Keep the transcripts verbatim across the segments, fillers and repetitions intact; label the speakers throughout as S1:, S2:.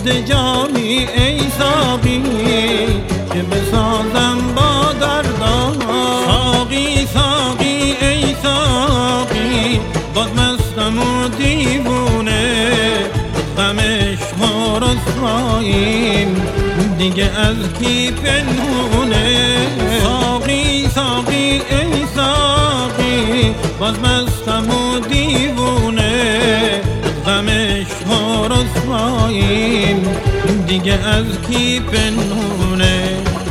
S1: بده جامی ای ساقی که بسازم با دردان. ساقی ساقی ای ساقی باز مستم و دیوونه، غم عشق و رسواییم دیگه از کی پنهونه. ساقی ساقی ای ساقی باز مستم و دیوونه، غم عشق و رسواییم دیگه از کی پنهونه.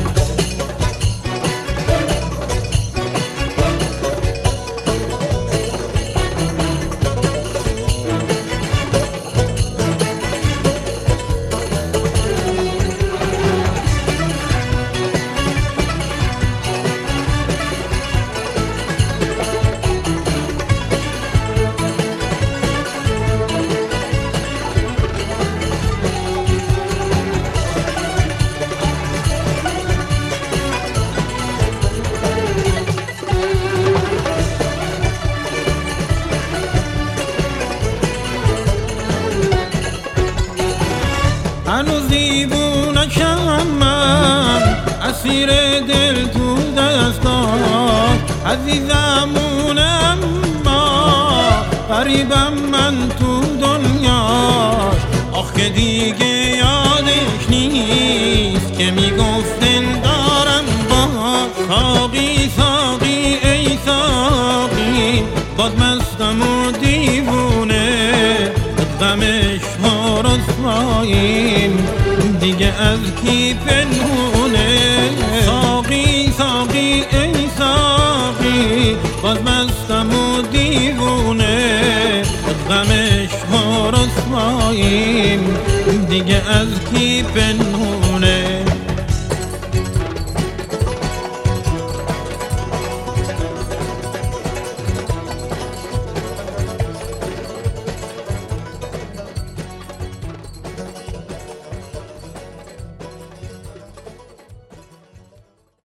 S1: هنوز دیوونه‌شم من، اسیر دل تو دستات، عزیزمونم ما غریبم من تو دنیاش. آخ که دیگه یادش نیست که میگفت دلدارم با. ساقی ساقی ای ساقی باز مستم و دیوونه، غم عشق و رسواییم دیگه از کی پنهونه. ساقی ساقی ای ساقی باز مستم و دیوونه، غم عشق و رسواییم دیگه از کی پنهونه.